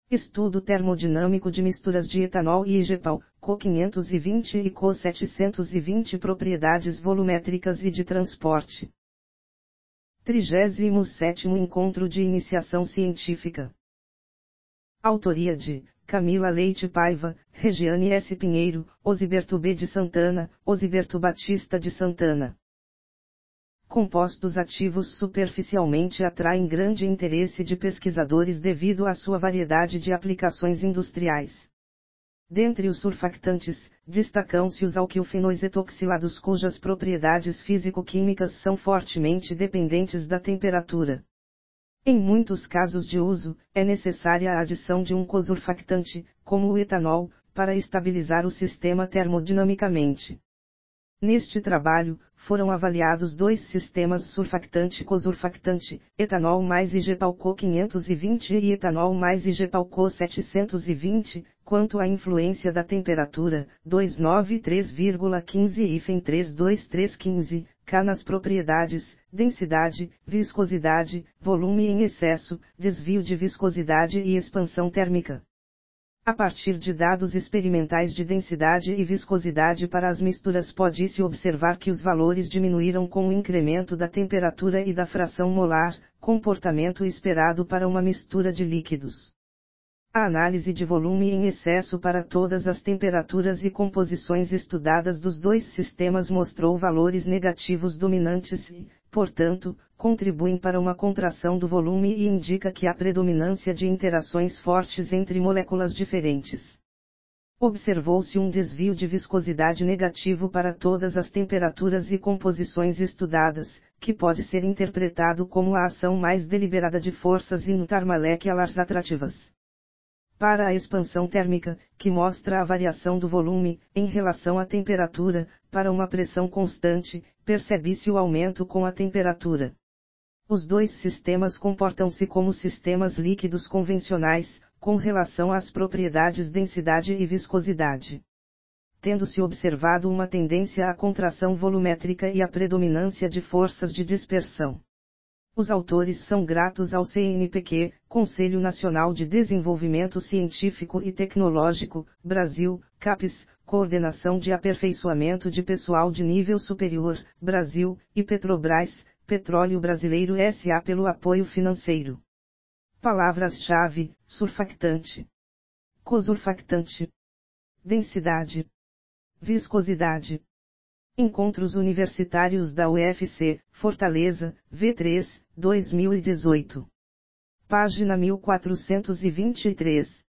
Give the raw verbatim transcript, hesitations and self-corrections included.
Estudo termodinâmico de misturas de etanol e I G E P A L, C O quinhentos e vinte e C O setecentos e vinte. Propriedades volumétricas e de transporte. trigésimo sétimo Encontro de Iniciação Científica. Autoria de Camila Leite Paiva, Regiane S. Pinheiro, Osiberto B. de Santana, Osiberto Batista de Santana. Compostos ativos superficialmente atraem grande interesse de pesquisadores devido à sua variedade de aplicações industriais. Dentre os surfactantes, destacam-se os alquilfenóis etoxilados cujas propriedades físico-químicas são fortemente dependentes da temperatura. Em muitos casos de uso, é necessária a adição de um cosurfactante, como o etanol, para estabilizar o sistema termodinamicamente. Neste trabalho, foram avaliados dois sistemas surfactante-cosurfactante, etanol mais I G E P A L C O quinhentos e vinte e etanol mais I G E P A L C O setecentos e vinte, quanto à influência da temperatura, duzentos e noventa e três vírgula quinze hífen trezentos e vinte e três ponto quinze, K nas propriedades, densidade, viscosidade, volume em excesso, desvio de viscosidade e expansão térmica. A partir de dados experimentais de densidade e viscosidade para as misturas pode-se observar que os valores diminuíram com o incremento da temperatura e da fração molar, comportamento esperado para uma mistura de líquidos. A análise de volume em excesso para todas as temperaturas e composições estudadas dos dois sistemas mostrou valores negativos dominantes e, portanto, contribuem para uma contração do volume e indica que há predominância de interações fortes entre moléculas diferentes. Observou-se um desvio de viscosidade negativo para todas as temperaturas e composições estudadas, que pode ser interpretado como a ação mais deliberada de forças intermoleculares atrativas. Para a expansão térmica, que mostra a variação do volume, em relação à temperatura, para uma pressão constante, percebe-se o aumento com a temperatura. Os dois sistemas comportam-se como sistemas líquidos convencionais, com relação às propriedades densidade e viscosidade. Tendo-se observado uma tendência à contração volumétrica e à predominância de forças de dispersão. Os autores são gratos ao C N P Q, Conselho Nacional de Desenvolvimento Científico e Tecnológico, Brasil, CAPES, Coordenação de Aperfeiçoamento de Pessoal de Nível Superior, Brasil, e Petrobras, Petróleo Brasileiro S A pelo apoio financeiro. Palavras-chave: surfactante, cosurfactante, densidade, viscosidade. Encontros Universitários da U F C, Fortaleza, V três, dois mil e dezoito. Página mil quatrocentos e vinte e três.